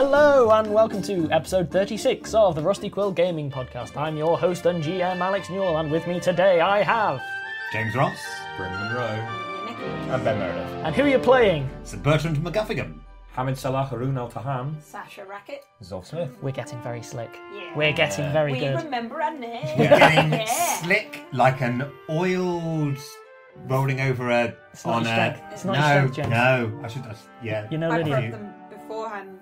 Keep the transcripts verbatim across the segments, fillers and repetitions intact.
Hello and welcome to episode thirty-six of the Rusty Quill Gaming Podcast. I'm your host and G M Alex Newell, and with me today I have... James Ross, Bryn Monroe, and Ben Meredith. And who are you playing? Sir Bertrand McGuffingham, Hamid Salah, Haroon Al Tahan, Sasha Racket. Zolf Smith. We're getting very slick. Yeah. We're getting very we good. remember our name. We're getting Yeah. slick like an oiled rolling over a It's not on your a. strength. It's not your no, strength, James. no. I should. I, yeah. You know I Lydia. prepped them beforehand.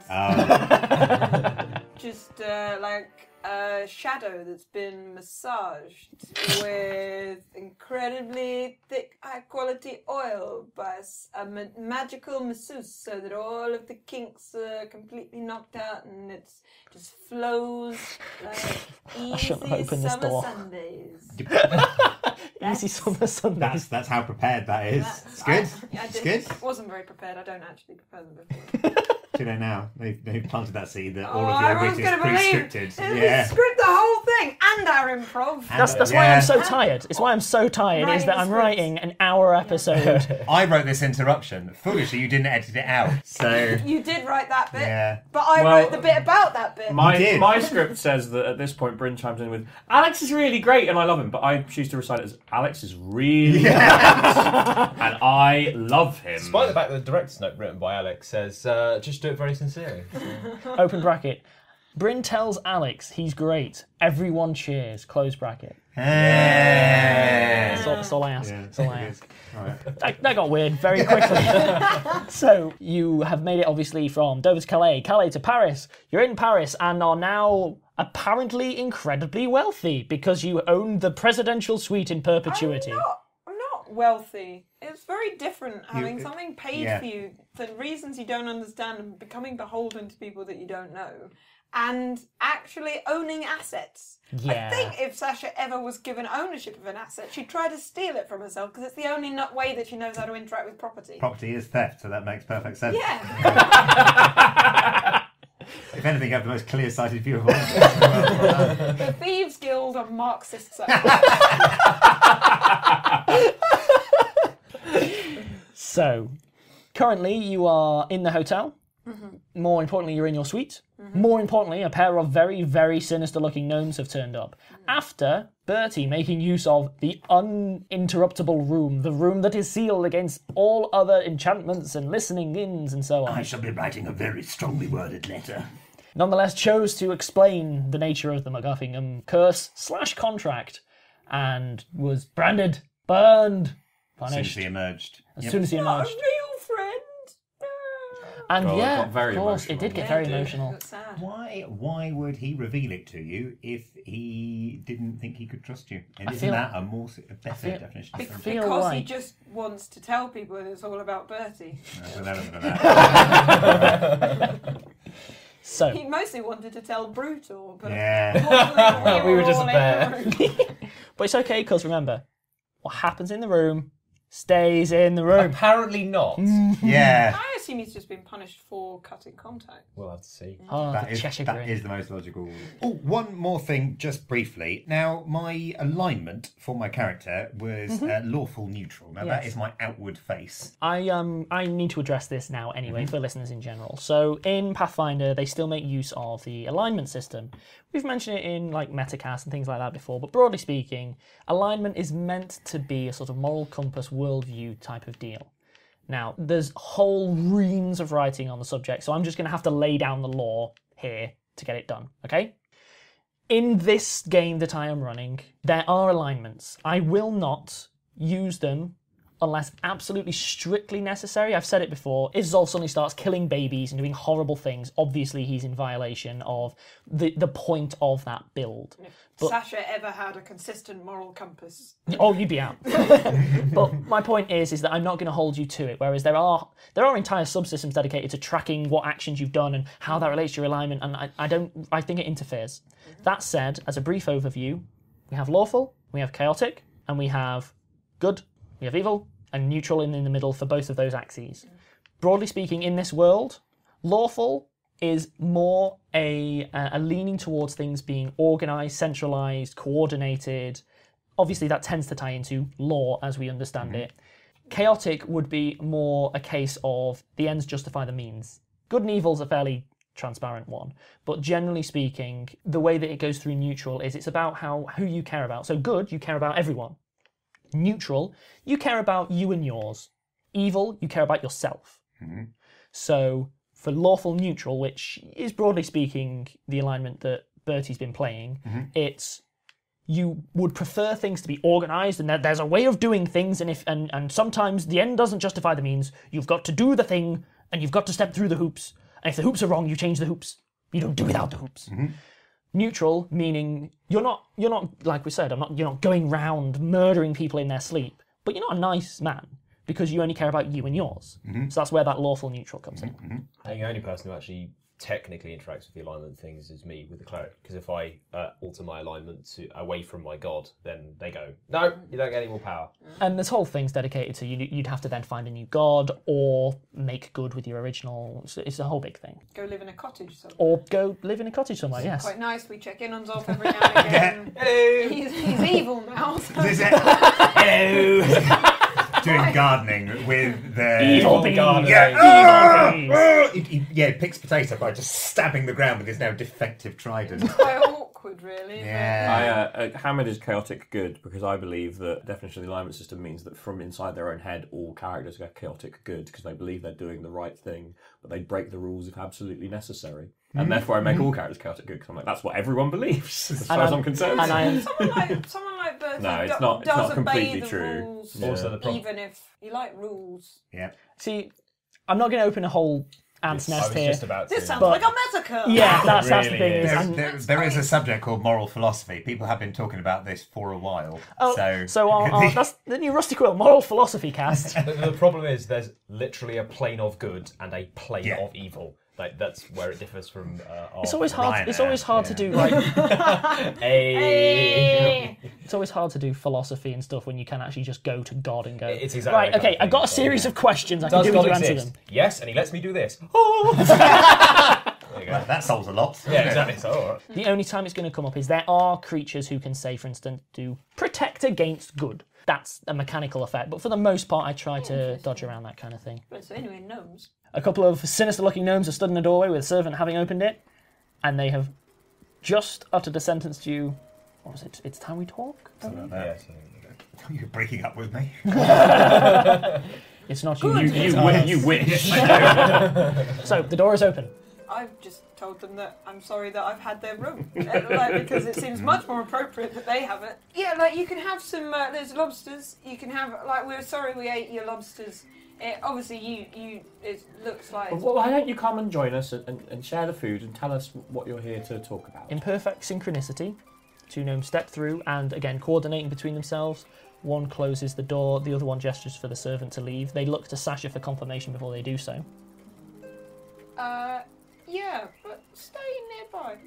Oh. Just uh, like a shadow that's been massaged with incredibly thick, high-quality oil by s- a ma- magical masseuse, so that all of the kinks are completely knocked out and it just flows like easy shouldn't have opened this summer door. Sundays. Easy summer Sundays. That's that's how prepared that is. That's- It's good. I, I It's did, good. wasn't very prepared. I don't actually prepare them before. Do you know now? They've, they've planted that seed that all Oh, of your everyone's wit is gonna believe pre-scripted. It's Yeah. script the whole thing and our improv. That's, that's Yeah. why I'm so tired. It's why I'm so tired, is Writing that the I'm scripts. writing an hour episode. I wrote this interruption. Foolishly, you didn't edit it out. So You did write that bit, yeah. but I Well, wrote the bit about that bit. My You did. my script says that at this point Bryn chimes in with Alex is really great and I love him, but I choose to recite it as Alex is really great and I love him. Despite the fact that the director's note written by Alex says, uh, just do it very sincerely. Open bracket. Bryn tells Alex he's great. Everyone cheers. Close bracket. Yeah. That's all, that's all I ask. Yeah. That's all I ask. Right. That, that got weird very quickly. So, you have made it obviously from Dover to Calais, Calais to Paris. You're in Paris and are now apparently incredibly wealthy because you own the presidential suite in perpetuity. I'm not, I'm not wealthy. It's very different having You- something paid yeah. for you for reasons you don't understand and becoming beholden to people that you don't know. And actually owning assets. Yeah. I think if Sasha ever was given ownership of an asset, she'd try to steal it from herself because it's the only nut way that she knows how to interact with property. Property is theft, so that makes perfect sense. Yeah. If anything, you have the most clear-sighted view of all. Well done. The Thieves Guild are Marxists. So, currently you are in the hotel. Mm-hmm. More importantly, you're in your suite. More importantly, a pair of very, very sinister-looking gnomes have turned up. Mm. After Bertie making use of the uninterruptible room, the room that is sealed against all other enchantments and listening ins and so on. I shall be writing a very strongly worded letter. Nonetheless chose to explain the nature of the MacGuffingham curse slash contract and was branded, burned, As soon as punished he emerged. as Yep. soon as he Not a emerged. real friend. And Oh, it yeah, got very of course, it emotional. did get Yeah, very it did. emotional. It's sad. Why? Why would he reveal it to you if he didn't think he could trust you? And I isn't feel- that a more a better feel- definition? I of friendship? feel Because he like- just wants to tell people that it's all about Bertie. There's an element of that. So, He mostly wanted to tell Brutal, but Yeah. unfortunately We were just all in there. the room. but it's okay because remember, what happens in the room stays in the room. Apparently not. Yeah. I assume he's just been punished for cutting contact. We'll have to see. Oh, That the is, Cheshire that Grin. is the most logical. Oh, one more thing, just briefly. Now, my alignment for my character was uh, lawful neutral. Now, that Yes. is my outward face. I um I need to address this now anyway for listeners in general. So in Pathfinder, they still make use of the alignment system. We've mentioned it in like Metacast and things like that before, but broadly speaking, alignment is meant to be a sort of moral compass worldview type of deal. Now, there's whole reams of writing on the subject, so I'm just going to have to lay down the law here to get it done, okay? In this game that I am running, there are alignments. I will not use them unless absolutely strictly necessary. I've said it before. If Zolf suddenly starts killing babies and doing horrible things, obviously he's in violation of the, the point of that build. But- Sasha ever had a consistent moral compass. Oh, you'd be out. But my point is, is that I'm not going to hold you to it. Whereas there are there are entire subsystems dedicated to tracking what actions you've done and how that relates to your alignment, and I, I don't I think it interferes. That said, as a brief overview, we have lawful, we have chaotic, and we have good, we have evil, and neutral in, in the middle for both of those axes. Broadly speaking, in this world, lawful is more a, a leaning towards things being organised, centralised, coordinated. Obviously, that tends to tie into law as we understand it. Chaotic would be more a case of the ends justify the means. Good and evil's a fairly transparent one. But generally speaking, the way that it goes through neutral is it's about how who you care about. So good, you care about everyone. Neutral, you care about you and yours. Evil, you care about yourself. Mm-hmm. So for lawful neutral, which is broadly speaking the alignment that Bertie's been playing, Mm-hmm. it's you would prefer things to be organised and that there's a way of doing things, and if and, and sometimes the end doesn't justify the means. You've got to do the thing and you've got to step through the hoops. And if the hoops are wrong, you change the hoops. You don't do without the hoops. Mm-hmm. Neutral, meaning you're not you're not like we said, I'm not you're not going round murdering people in their sleep, but you're not a nice man because you only care about you and yours. Mm-hmm. So that's where that lawful neutral comes in. Mm-hmm. I think the only person who actually technically interacts with the alignment things is me with the cleric. Because if I uh, alter my alignment to away from my god, then they go, no, you don't get any more power. And this whole thing's dedicated to you. You'd have to then find a new god or make good with your original. It's, it's a whole big thing. Go live in a cottage somewhere. Or go live in a cottage somewhere. Yes. Quite nice. We check in on Zolf every now and again. Hello! He's, he's evil now. So. This is- Hello. Doing gardening with the Evil bees. gardening. Yeah, Evil ah, bees. ah. He, he- yeah, picks potato by just stabbing the ground with his now defective trident. Quite awkward, really. Yeah. I, uh, uh, Hamid is chaotic good because I believe that the definition of the alignment system means that from inside their own head, all characters are chaotic good because they believe they're doing the right thing, but they break the rules if absolutely necessary. And therefore, I make all characters chaotic good because I'm like, that's what everyone believes, as far And as I'm- I'm concerned. and I- Someone like someone like Bertie No, it's do- not- it's does not obey completely the true. rules, Yeah. Also, the problem. even if you like rules. Yeah. See, I'm not going to open a whole ant's I nest was here. just about to. This sounds But- like a massacre. Yeah, that's, that's the really thing. is. Is, There, and- there, That's there is a great. subject called moral philosophy. People have been talking about this for a while. oh, so so our, our, that's the new Rusty Quill Moral Philosophy cast. The, the problem is there's literally a plane of good and a plane Yeah. of evil. Like that's where it differs from. Uh, our It's always hard. Ryanair, It's always hard to yeah. do like. Hey. It's always hard to do philosophy and stuff when you can actually just go to God and go. It's exactly right. that kind Okay, of I've got a thing, series so, of questions. I can Does do God with you answer exist? them. Yes, and he lets me do this. There you go. that solves a lot. Yeah, exactly. So, all right. The only time it's going to come up is there are creatures who can say, for instance, do protect against good. That's a mechanical effect, but for the most part, I try to dodge around that kind of thing. But so anyway, gnomes. A couple of sinister-looking gnomes are stood in a doorway with a servant having opened it, and they have just uttered a sentence to you. What was it? It's time we talk? Yeah, so- You're breaking up with me. It's not you. Good. you, you, wi- you wish. So the door is open. I've just told them that I'm sorry that I've had their room, Uh, like, because it seems much more appropriate that they have it. Yeah, like you can have some. Uh, there's lobsters. You can have like we're sorry we ate your lobsters. It, obviously, you you it looks like Well, why don't you come and join us and, and, and share the food and tell us what you're here to talk about? In perfect synchronicity, two gnomes step through and, again, coordinating between themselves. One closes the door, the other one gestures for the servant to leave. They look to Sasha for confirmation before they do so. uh yeah, but stay nearby.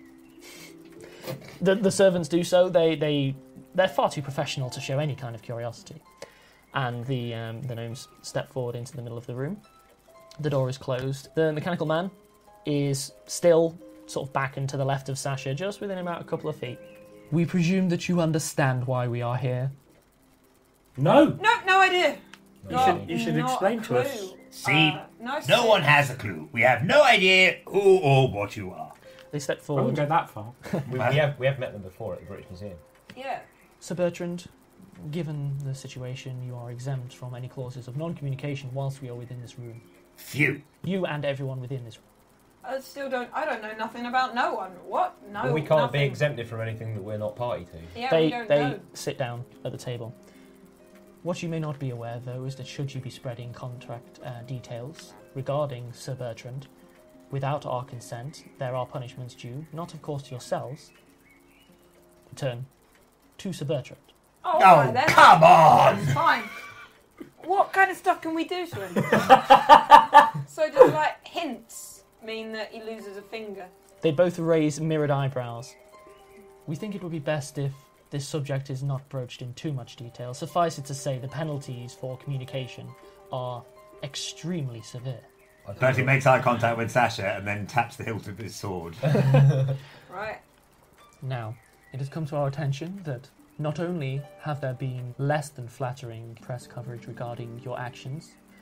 The, the servants do so. They, they, they're far too professional to show any kind of curiosity. And the, um, the gnomes step forward into the middle of the room. The door is closed. The mechanical man is still sort of back and to the left of Sasha, just within about a couple of feet. We presume that you understand why we are here. No! No, no idea. You Not- should, you should not explain a to us. clue. See, Uh, nice no to- one has a clue. We have no idea who or what you are. They step I wouldn't forward. go that far. we, we have we have met them before at the British Museum. Yeah. Sir Bertrand, given the situation, you are exempt from any clauses of non-communication whilst we are within this room. Phew. You and everyone within this room. I still don't. I don't know nothing about no one. What? No. well, we can't nothing. be exempted from anything that we're not party to. Yeah, they we don't they know. sit down at the table. What you may not be aware, though, is that should you be spreading contract uh, details regarding Sir Bertrand without our consent, there are punishments due, not of course to yourselves, turn to Sir Bertrand. Oh, Oh, alright then. come on! Fine. What kind of stuff can we do to him? So does like hints mean that he loses a finger? They both raise mirrored eyebrows. We think it would be best if this subject is not broached in too much detail. Suffice it to say, the penalties for communication are extremely severe. Bertie makes eye contact with Sasha and then taps the hilt of his sword. Right. Now, it has come to our attention that not only have there been less than flattering press coverage regarding your actions,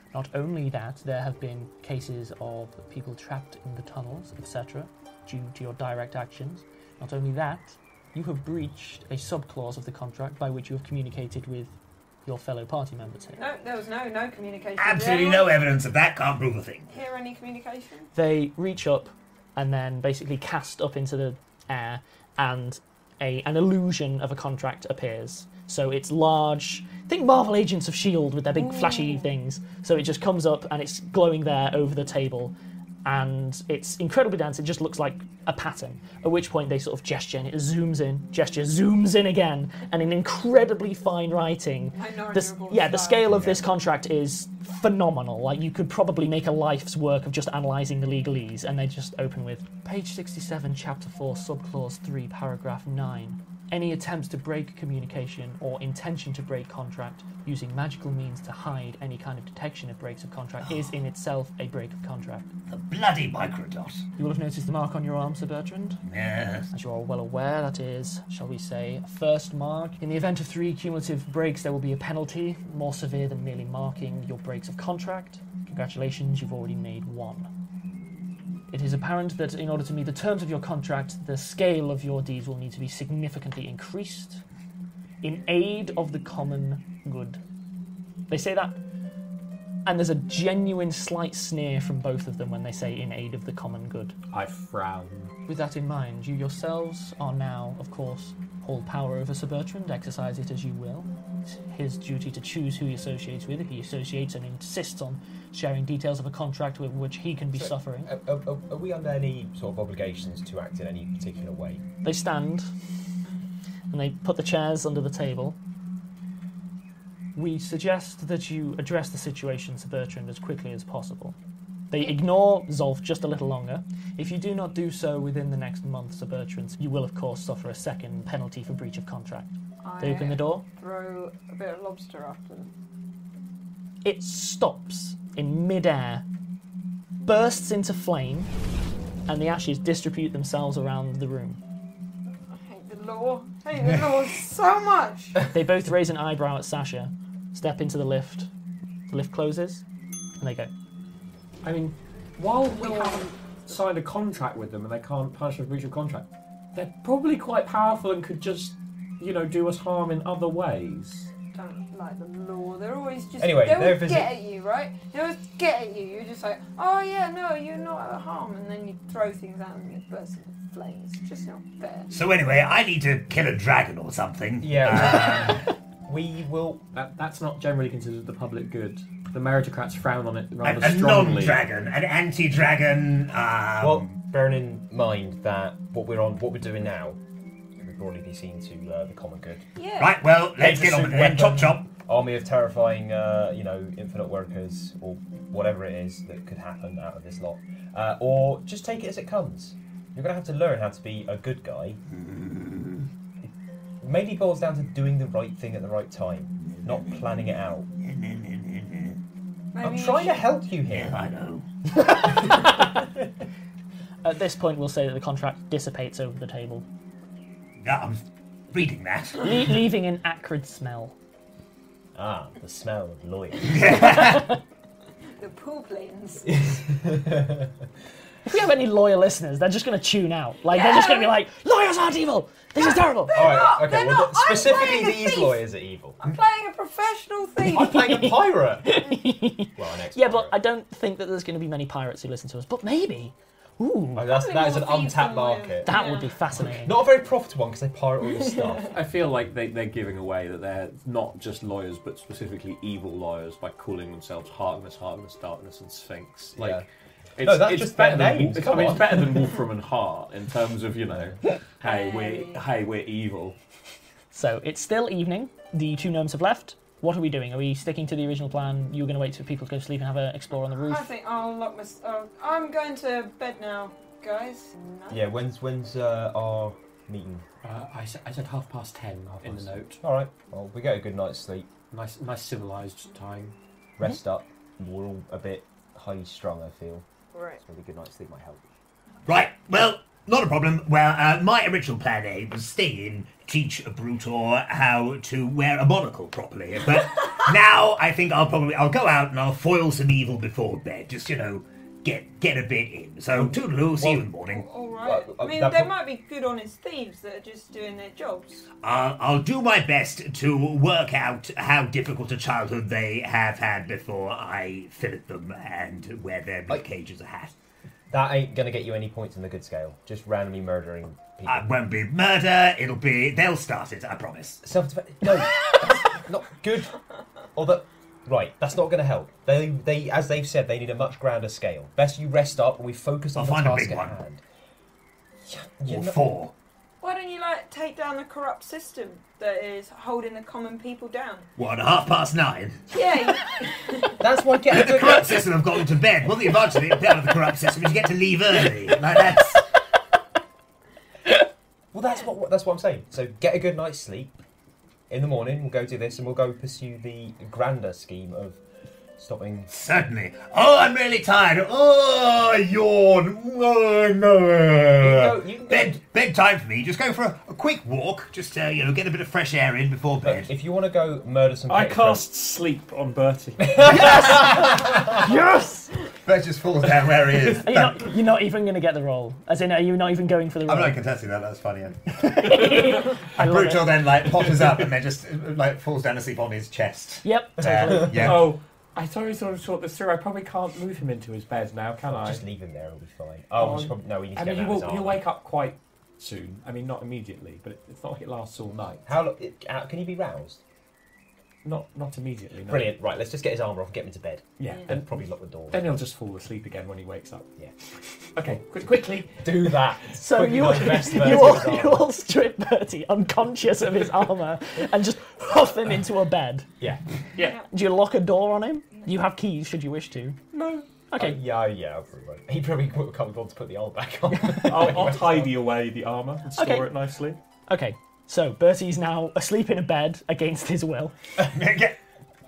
Not only that, there have been cases of people trapped in the tunnels, et cetera, due to your direct actions. Not only that, you have breached a sub-clause of the contract by which you have communicated with your fellow party members here. No, there was no no communication. Absolutely Did no anyone evidence of that. Can't prove a thing. Hear any communication? They reach up and then basically cast up into the air, and a an illusion of a contract appears. So it's large. Think Marvel Agents of S H I E L D with their big flashy things. So it just comes up and it's glowing there over the table, and it's incredibly dense. It just looks like a pattern. At which point they sort of gesture and it zooms in, gesture zooms in again, and in incredibly fine writing. I know The, your yeah, the style. scale of this contract is phenomenal. Like, you could probably make a life's work of just analysing the legalese, and they just open with page sixty-seven, chapter four, subclause three, paragraph nine. Any attempts to break communication or intention to break contract using magical means to hide any kind of detection of breaks of contract is in itself a break of contract. The bloody microdot. You will have noticed the mark on your arm, Sir Bertrand. Yes. As you are well aware, that is, shall we say, a first mark. In the event of three cumulative breaks, there will be a penalty, more severe than merely marking your breaks of contract. Congratulations, you've already made one. It is apparent that in order to meet the terms of your contract, the scale of your deeds will need to be significantly increased in aid of the common good. They say that, and there's a genuine slight sneer from both of them when they say in aid of the common good. I frown. With that in mind, you yourselves are now, of course, hold power over Sir Bertrand, exercise it as you will. It's his duty to choose who he associates with. If he associates and insists on sharing details of a contract with which he can be So, suffering. Are, are, are we under any sort of obligations to act in any particular way? They stand, and they put the chairs under the table. We suggest that you address the situation, Sir Bertrand, as quickly as possible. They ignore Zolf just a little longer. If you do not do so within the next month, Sir Bertrand, you will of course suffer a second penalty for breach of contract. They open the door. Throw a bit of lobster after them. It stops in midair, bursts into flame, and the ashes distribute themselves around the room. I hate the law. I hate the law so much. They both raise an eyebrow at Sasha, step into the lift. The lift closes, and they go. I mean, while we haven't signed a contract with them and they can't punish us for breach of contract, they're probably quite powerful and could just, you know, do us harm in other ways. Don't like the law. They're always just. Anyway, they they're always visit- get at you, right? They always get at you. You're just like, oh yeah, no, you're not at harm, and then you throw things at them and you burst into flames. It's just not fair. So anyway, I need to kill a dragon or something. Yeah. um, we will. That, that's not generally considered the public good. The meritocrats frown on it A, rather a strongly. non-dragon, an anti-dragon. Um, Well, bearing in mind that what we're on, what we're doing now, would broadly be seen to uh, the common good. Yeah. right. Well, let's get on with it. then. Chop, chop. Army of terrifying, uh, you know, infinite workers, or whatever it is that could happen out of this lot, uh, or just take it as it comes. You're going to have to learn how to be a good guy. It mainly boils down to doing the right thing at the right time, not planning it out. Maybe I'm you trying to should- help you here. I know. At this point, we'll say that the contract dissipates over the table, Yeah, I'm reading that. le- leaving an acrid smell. Ah, the smell of lawyers. The pool planes. If we have any lawyer listeners, they're just going to tune out. Like, they're just going to be like, lawyers aren't evil! This is terrible! All right, not, okay. they're Well, not. th- I'm specifically, playing a these thief. lawyers are evil. I'm playing a professional thief. I'm playing a pirate. Well, an ex. Yeah, but I don't think that there's going to be many pirates who listen to us. But maybe. Ooh, Oh, that's, that is an Probably more thieves untapped than lawyers. market. that Yeah. would be fascinating. Not a very profitable one because they pirate all your stuff. I feel like they, they're giving away that they're not just lawyers, but specifically evil lawyers by calling themselves Harkness, Harkness, Darkness, and Sphinx. Like, Yeah. it's, No, that's it's just better their than names, it's, come I mean, on. it's better than Wolfram and Hart in terms of, you know, hey, we're hey, we're evil. So, it's still evening. The two gnomes have left. What are we doing? Are we sticking to the original plan? You're going to wait for people to go to sleep and have an explore on the roof? I think I'll lock my. Uh, I'm going to bed now, guys. No. Yeah, when's when's uh, our meeting? Uh, I, said, I said half past ten Half in the past. note. All right. Well, we get a good night's sleep, Nice, nice civilized time. rest up. We're all a bit high strung. I feel. Right. So a good night's sleep might help. Right, well, not a problem. Well, uh, my original plan A was stay in, teach a Brutor how to wear a monocle properly. But now I think I'll probably I'll go out and I'll foil some evil before bed. Just you know, get get a bit in. So toodaloo, see you in the morning. All right. Well, uh, I mean, that there pro- might be good, honest thieves that are just doing their jobs. Uh, I'll do my best to work out how difficult a childhood they have had before I fillet them and wear their rib cage as a hat. That ain't gonna get you any points in the good scale. Just randomly murdering people. It won't be murder. It'll be they'll start it. I promise. Self-defense. No, that's not good. Although, right, that's not going to help. They, they, as they've said, they need a much grander scale. Best you rest up and we focus on I'll the find a task big at one. hand. Or not- four. Why don't you like take down the corrupt system that is holding the common people down? What, at half past nine? Yeah. you- That's why getting The to corrupt system have got them to bed. Well, the advantage of the, of the corrupt system is you get to leave early. Like that's. Well, that's what, what that's what I'm saying. So get a good night's sleep. In the morning, we'll go do this and we'll go pursue the grander scheme of stopping. Certainly. Oh, I'm really tired. Oh, yawn. Oh, no. go- you can go- Bed, bedtime for me. Just go for a, a quick walk. Just, uh, you know, get a bit of fresh air in before bed. If you want to go murder some. I petty cast sleep on Bertie. Yes! Bed just falls down where he is. Are you not, you're not even going to get the roll. As in, are you not even going for the roll? I'm not contesting that. That's funny. I love Brutal it. then, like, potters up and then just, uh, like, falls down asleep on his chest. Yep, Uh, totally. yeah. Oh, I thought I sort of thought this through. I probably can't move him into his bed now, can I? Just leave him there, it'll be fine. Oh, we should probably, no, we need to I get mean, him he out of will, his he'll armor. wake up quite soon. I mean, not immediately, but it, it's not like it lasts all night. How lo- it, uh, can he be roused? Not not immediately. No. Brilliant. Right, let's just get his armor off and get him into bed. Yeah. And Then, probably lock the door. then he'll just fall asleep again when he wakes up. Yeah. Okay, quick, quickly. Do that. So Quickly you, go invest you, Bertie in all, his you armor. all strip Bertie unconscious of his armour and just huff him into a bed. Yeah. Yeah. Do you lock a door on him? You have keys should you wish to. No. Okay. Uh, yeah, yeah, I'll probably won't. He probably can't be bothered to put the armor back on. I'll, I'll tidy away the armour and store Okay. it nicely. Okay. So Bertie's now asleep in a bed against his will. Get-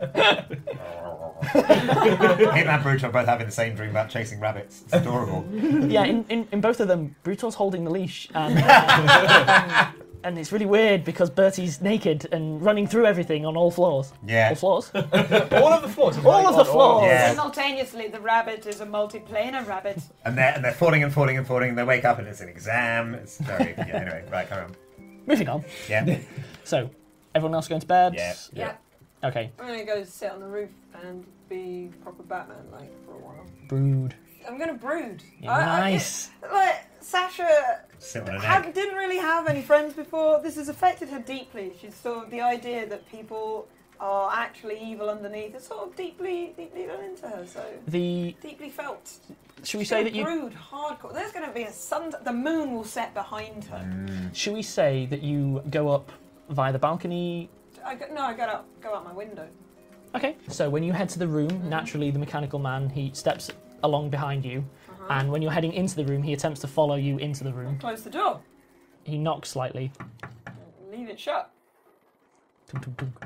Him and Brutal are both having the same dream about chasing rabbits. It's adorable. Yeah, in, in, in both of them, Brutal's holding the leash, and, uh, and, and it's really weird because Bertie's naked and running through everything on all floors. Yeah. All floors? all of the floors. he's All running of the on floors. Yeah. Simultaneously, the rabbit is a multiplanar rabbit. And they're, and they're falling and falling and falling, and they wake up and it's an exam. It's very. Yeah, anyway, right, carry on. Moving on. Yeah. So, everyone else going to bed? Yeah. Yeah. Okay. I'm gonna go sit on the roof and be proper Batman, like, for a while. Brood. I'm gonna brood. Yeah, I- I- nice. like, Sasha Sit on an had, egg. didn't really have any friends before. This has affected her deeply. She's sort of the idea that people are actually evil underneath. It's sort of deeply, deeply done into her. So The deeply felt. should we She's say gonna that you brood hardcore. There's going to be a sun. The moon will set behind her. should we say that you go up via the balcony? I go, no, I go out, go out my window. Okay. So when you head to the room, naturally the mechanical man he steps along behind you, and when you're heading into the room, he attempts to follow you into the room. Close the door. He knocks slightly. Leave it shut. Tunk, tunk, tunk,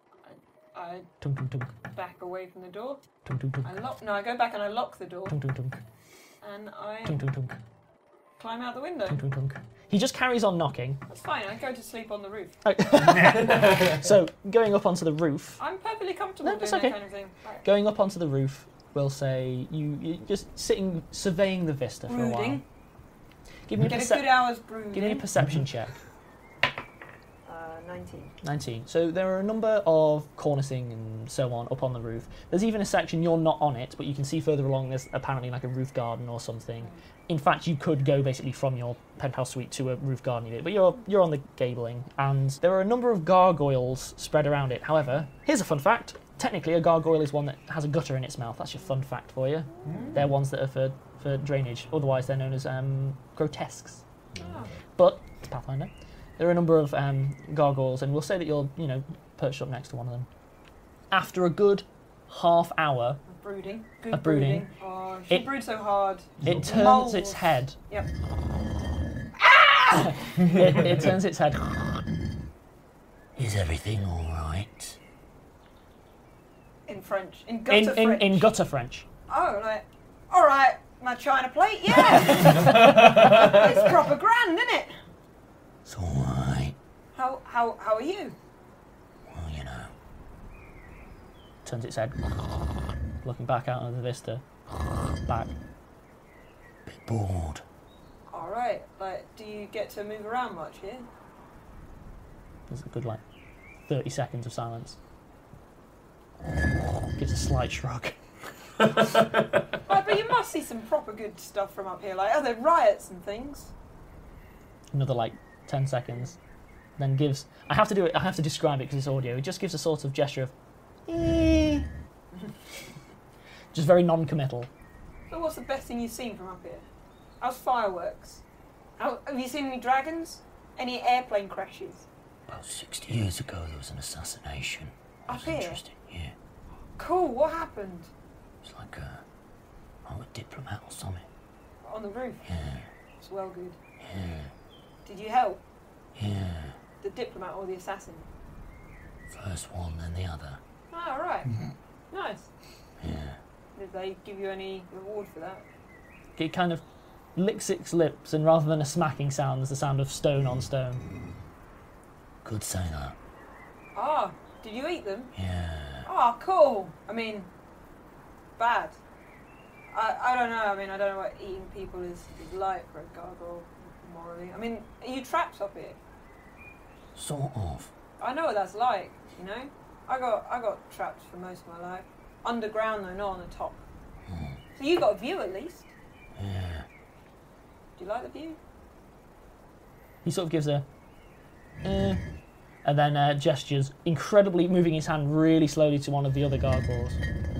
I tunk, tunk, tunk, back away from the door. tunk, tunk, tunk, I lock. No, I go back and I lock the door, tunk, tunk, tunk, and I tunk, tunk, tunk, climb out the window. tunk, tunk, tunk. He just carries on knocking. That's fine. I go to sleep on the roof. So going up onto the roof, I'm perfectly comfortable No, doing that's that okay. kind of thing. Right. going up onto the roof, we'll say you you're just sitting surveying the vista for a while. Brooding. Give me a, Get a percep- good hour's brooding. give me a perception check. Uh, nineteen. nineteen. So there are a number of cornicing and so on up on the roof. There's even a section you're not on it, but you can see further along there's apparently like a roof garden or something. In fact, you could go basically from your penthouse suite to a roof garden unit, but you're you're on the gabling, and there are a number of gargoyles spread around it. However, here's a fun fact. Technically, a gargoyle is one that has a gutter in its mouth. That's your fun fact for you. They're ones that are for, for drainage. Otherwise, they're known as um, grotesques. Oh. But, it's Pathfinder. There are a number of um, gargoyles, and we'll say that you're, you know, perched up next to one of them. After a good half hour, Brooding. Good Of brooding. Oh, she It- broods so hard. it turns Moles. its head. Yep. It, it turns its head. Is everything all right? In French. In gutter In, in, French. in gutter French. Oh, like, all right, my china plate, yeah. It's proper grand, isn't it? It's all right. How how how are you? Well, you know, turns its head, looking back out of the vista. Back. Bit bored. All right. Like, do you get to move around much here? There's a good, like, thirty seconds of silence. Gives a slight shrug. Right, but you must see some proper good stuff from up here. Like, are there riots and things? Another, like, ten seconds. Then gives... I have to do it, I have to describe it because it's audio. It just gives a sort of gesture of... Eh. Just very non-committal. So what's the best thing you've seen from up here? How's fireworks? How, have you seen any dragons? Any airplane crashes? About sixty years ago, there was an assassination. It Up was here? interesting, yeah. Cool, what happened? It's like a, oh, a diplomat or something. On the roof? Yeah, It's well good. yeah, Did you help? yeah. The diplomat or the assassin? First one, then the other. Oh, all right. Nice. Yeah. Did they give you any reward for that? It kind of licks its lips, and rather than a smacking sound, there's the sound of stone on stone. Could say that. Ah, did you eat them? Yeah. Oh, cool. I mean, bad. I, I don't know. I mean, I don't know what eating people is, is like for a gargoyle, morally. I mean, are you trapped up here? Sort of. I know what that's like, you know? I got I got trapped for most of my life. Underground though, not on the top. Hmm. So you got a view at least. Yeah. Do you like the view? He sort of gives a... Eh, and then uh, gestures, incredibly moving his hand really slowly to one of the other gargoyles.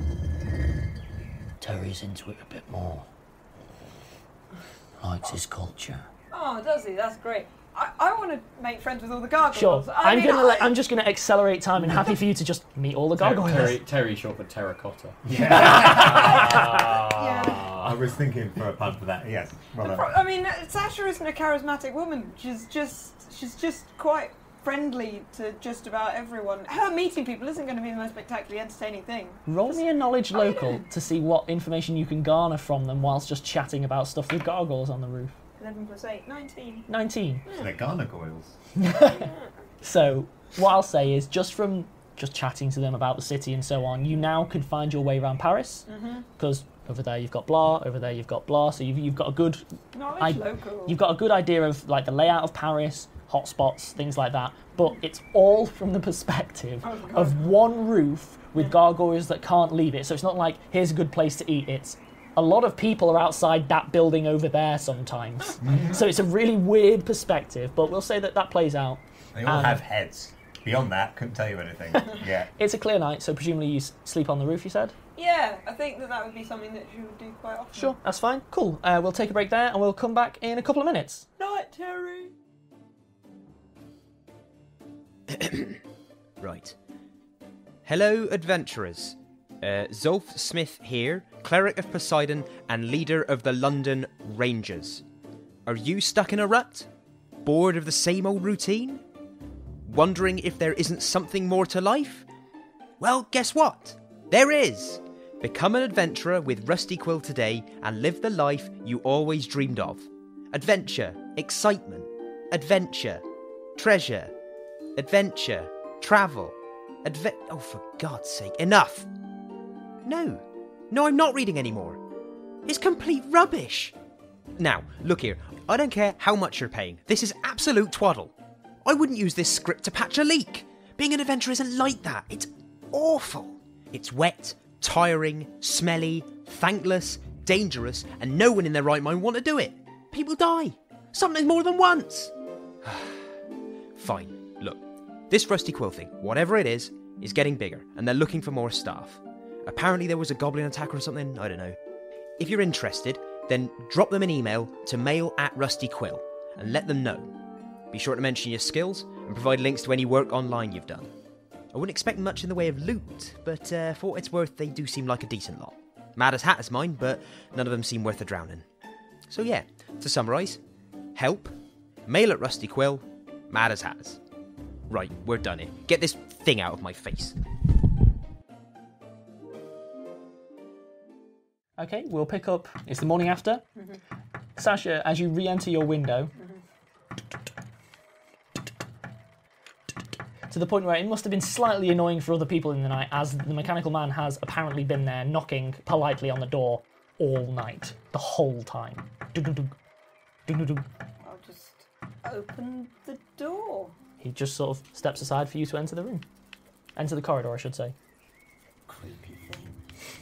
Terry's into it a bit more. Likes his culture. Oh, does he? That's great. I, I want to make friends with all the gargoyles. Sure, I I'm mean, gonna. I, Let, I'm just gonna accelerate time and happy for you to just meet all the gargoyles. Terry, Terry short for terracotta. Yeah. I was thinking for a pun for that. Yes. Well The done. pro- I mean, Sasha isn't a charismatic woman. She's just, she's just quite friendly to just about everyone. Her meeting people isn't going to be the most spectacularly entertaining thing. Roll me a knowledge Oh, yeah. local to see what information you can garner from them whilst just chatting about stuff with gargoyles on the roof. eleven plus eight, nineteen. nineteen. So they're gargoyles. So what I'll say is, just from just chatting to them about the city and so on, you now can find your way around Paris, because over there you've got blah, over there you've got blah. So you've, you've got a good Knowledge I- local. you've got a good idea of like the layout of Paris, hotspots, things like that. But it's all from the perspective Oh, God. of one roof with gargoyles that can't leave it. So it's not like here's a good place to eat. It's a lot of people are outside that building over there sometimes. So it's a really weird perspective. But we'll say that that plays out. They all Um, have heads. Beyond that, couldn't tell you anything. Yeah. It's a clear night, so presumably you s- sleep on the roof. You said. Yeah, I think that that would be something that she would do quite often. Sure, that's fine. Cool. Uh, we'll take a break there, and we'll come back in a couple of minutes. Night, Terry. Right. Hello, adventurers. Uh, Zolf Smith here, cleric of Poseidon and leader of the London Rangers. Are you stuck in a rut? Bored of the same old routine? Wondering if there isn't something more to life? Well, guess what? There is! Become an adventurer with Rusty Quill today and live the life you always dreamed of. Adventure, excitement, adventure, treasure, adventure, travel, adve- Oh, for God's sake, enough! No, no, I'm not reading anymore. It's complete rubbish. Now, look here, I don't care how much you're paying. This is absolute twaddle. I wouldn't use this script to patch a leak. Being an adventurer isn't like that. It's awful. It's wet, tiring, smelly, thankless, dangerous, and no one in their right mind want to do it. People die. Sometimes more than once. Fine, look. This Rusty Quill thing, whatever it is, is getting bigger, and they're looking for more staff. Apparently there was a goblin attack or something, I don't know. If you're interested, then drop them an email to mail at Rusty Quill, and let them know. Be sure to mention your skills, and provide links to any work online you've done. I wouldn't expect much in the way of loot, but uh, for what it's worth, they do seem like a decent lot. Mad as Hatter's mine, but none of them seem worth a drowning. So yeah, to summarise, help, mail at Rusty Quill, Mad as Hatter's. Right, we're done here. Get this thing out of my face. Okay, we'll pick up. It's the morning after. Sasha, as you re-enter your window, to to the point where it must have been slightly annoying for other people in the night, as the mechanical man has apparently been there knocking politely on the door all night, the whole time. Dug-dug-dug. Dug-dug-dug. I'll just open the door. He just sort of steps aside for you to enter the room. Enter the corridor, I should say. Creepy thing.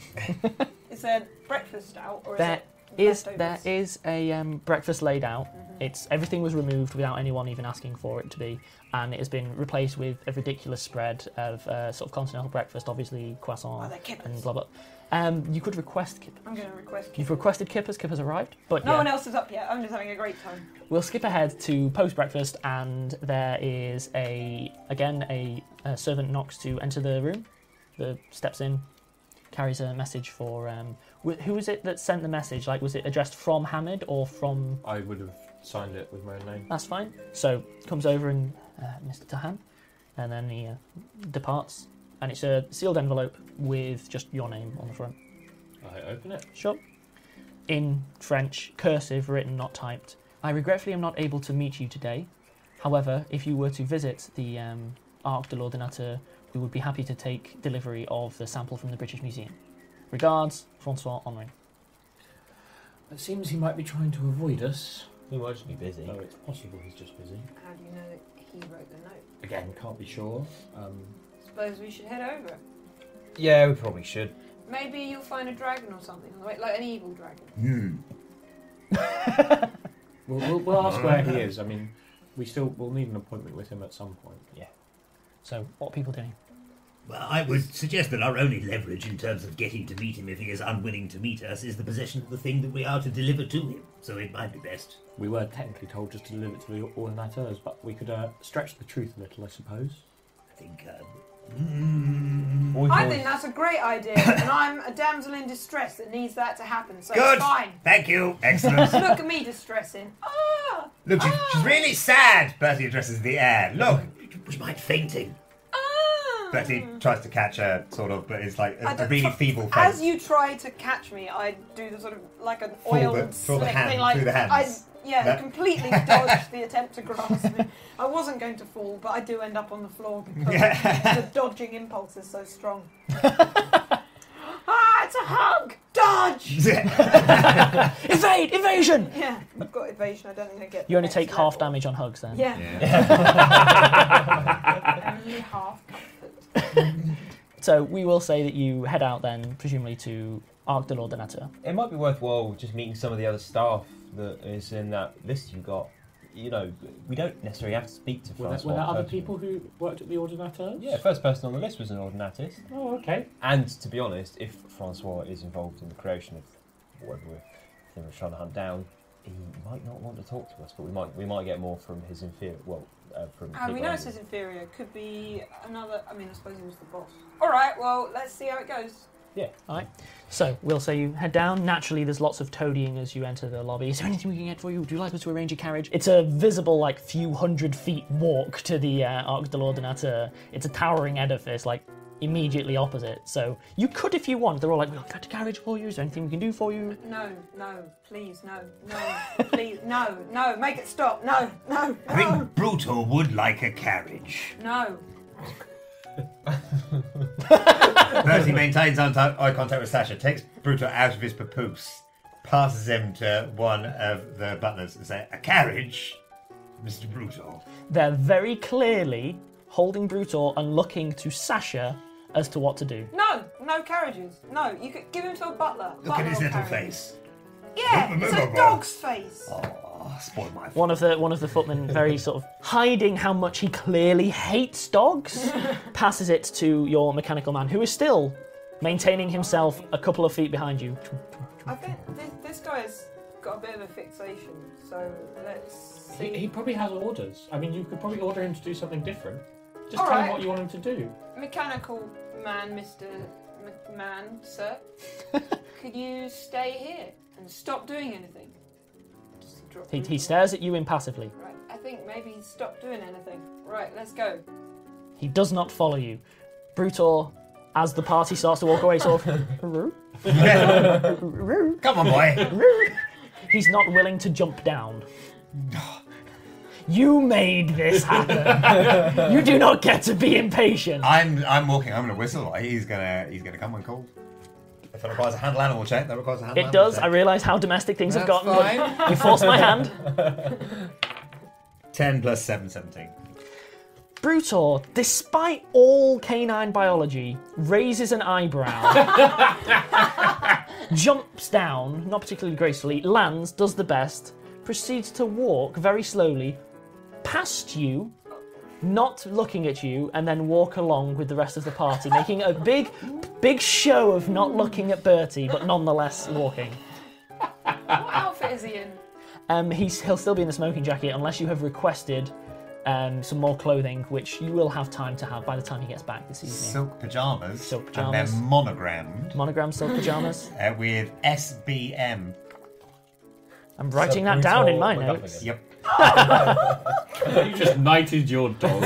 Is there breakfast out, or is There it is leftovers? there is a um, breakfast laid out. It's everything was removed without anyone even asking for it to be, and it has been replaced with a ridiculous spread of uh, sort of continental breakfast, obviously croissant Oh, they're kippers. and blah blah. Um, you could request kippers. I'm going to request. You've kippers. requested kippers. Kippers arrived, but No yeah, one else is up yet. I'm just having a great time. we'll skip ahead to post breakfast, and there is a again a, a servant knocks to enter the room. The steps in, carries a message for um, wh- who was it that sent the message? Like, was it addressed from Hamid or from? I would have signed it with my own name. That's fine. So comes over and uh, Mister Tahan, and then he uh, departs, and it's a sealed envelope with just your name on the front. I open it. Sure. In French, cursive, written, not typed. I regretfully am not able to meet you today. However, if you were to visit the um, Arc de l'Ordinateur, we would be happy to take delivery of the sample from the British Museum. Regards, Francois Henri. It seems he might be trying to avoid us. He might just be busy. Though it's possible he's just busy. How do you know that he wrote the note? Again, can't be sure. Um, Suppose we should head over. Yeah, we probably should. Maybe you'll find a dragon or something on the way, like an evil dragon. Hmm. we'll, we'll, we'll ask where he is. I mean, we still will need an appointment with him at some point. So, what are people doing? Well, I would suggest that our only leverage in terms of getting to meet him if he is unwilling to meet us is the possession of the thing that we are to deliver to him. So it might be best. We were technically told just to deliver it to the ordinateurs, but we could uh, stretch the truth a little, I suppose. I think. Um, Or we I can think that's a great idea, and I'm a damsel in distress that needs that to happen, so Good. it's fine. Thank you. Excellent. Look at me distressing. Ah! Look, she's, Ah! she's really sad. Bertie addresses the air. Look. Would you mind fainting? Ah! Bertie tries to catch her, sort of, but it's like a, I a don't- really tr- feeble face. As you try to catch me, I do the sort of like an Through oiled the- through the slick hand- thing, like through the hands. I yeah, No. completely dodged the attempt to grasp me. I wasn't going to fall, but I do end up on the floor because the dodging impulse is so strong. Ah, it's a hug! Dodge! Evade! Evasion! Yeah, I've got evasion. I don't think I get. You only next take half level. damage on hugs then. Yeah, Yeah. only half comfort. So we will say that you head out then, presumably to Arc de l'Ordinateur. It might be worthwhile just meeting some of the other staff that is in that list you got. You know, we don't necessarily have to speak to Were there, Francois were there other personally. people who worked at the ordinateurs? Yeah, first person on the list was an ordinatist. Oh, okay. And to be honest, if Francois is involved in the creation of whatever we're, thing we're trying to hunt down, he might not want to talk to us, but we might we might get more from his inferior. Well, uh, from. How do we people know it's under his him. inferior? Could be another. I mean, I suppose he was the boss. All right. Well, let's see how it goes. So we'll say you head down. Naturally, there's lots of toadying as you enter the lobby. Is there anything we can get for you? Would you like us to arrange a carriage? It's a visible, like, few hundred feet walk to the uh, Arc de l'Ordinateur. It's a towering edifice, like, immediately opposite. So you could, if you want. They're all like, we'll get a carriage for you. Is there anything we can do for you? No, no, please, no, no, please, no, no, make it stop. No, no, I no, think Bruto would like a carriage. no. Bertie maintains eye eye contact with Sasha, takes Bruto out of his papoose, passes him to one of the butlers and says, "A carriage, Mister Bruto." They're very clearly holding Brutor and looking to Sasha as to what to do. No, no carriages. No, you could give him to a butler. Look at Butler his will little carry him. face. Yeah, it's a dog's face. Oh, spoil my One of the one of the footmen, very sort of hiding how much he clearly hates dogs, passes it to your mechanical man, who is still maintaining himself a couple of feet behind you. I think this, this guy's got a bit of a fixation, so let's He, see. he probably has orders. I mean, you could probably order him to do something different. Just All tell him right. what you want him to do. Mechanical man, Mister McMahon, sir, could you stay here and stop doing anything? Just drop He, Bruto. he stares at you impassively. Right, I think maybe he's stopped doing anything. Right, let's go. He does not follow you. Brutor, as the party starts to walk away, sort of. Come on, boy. He's not willing to jump down. You made this happen. You do not get to be impatient. I'm I'm walking. I'm gonna whistle. He's gonna he's gonna come when called. If it requires a handle animal check, that requires a handle It animal does. check. I realise how domestic things have That's gotten. fine. But you forced my hand. Ten plus seven, seventeen. Brutor, despite all canine biology, raises an eyebrow, jumps down, not particularly gracefully, lands, does the best, proceeds to walk very slowly past you, not looking at you, and then walk along with the rest of the party, making a big, big show of not looking at Bertie, but nonetheless walking. What outfit is he in? Um, he's, he'll still be in the smoking jacket unless you have requested um, some more clothing, which you will have time to have by the time he gets back this evening. Silk pajamas. Silk And pyjamas. they're monogrammed Monogram silk pajamas. uh, with S B M. I'm writing So that down in brutal my MacGuffin. notes. Yep. You just knighted your dog.